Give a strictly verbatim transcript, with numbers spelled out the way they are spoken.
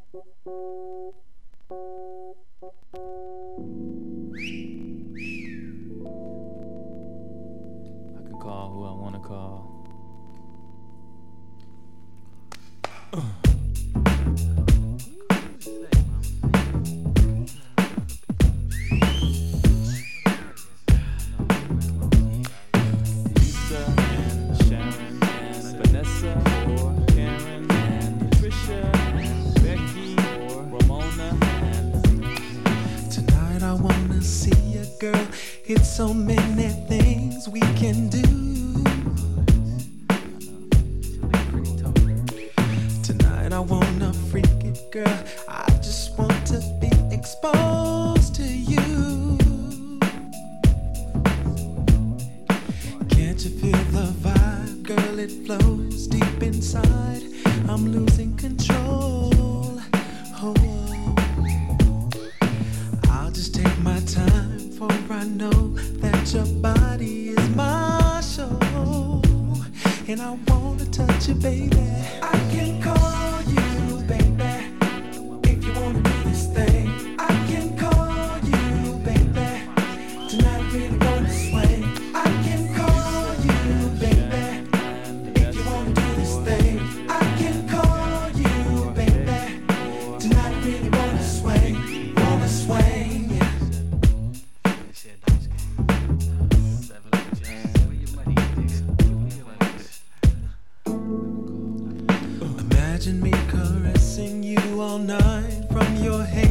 I can call who I want to call. Uh. Girl, it's so many things we can do. Tonight I wanna freak it, girl. I just want to be exposed to you. Can't you feel the vibe, girl? It flows deep inside. I'm losing control. Oh, I'll just take my time. For I know that your body is my show, and I wanna touch you, baby. I can call you, baby, if you wanna do this thing. I can call you, baby, tonight I really wanna swing. I can call you, baby, if you wanna do this thing. I can call you, baby, tonight I really wanna swing, wanna swing. Imagine me caressing you all night from your hair.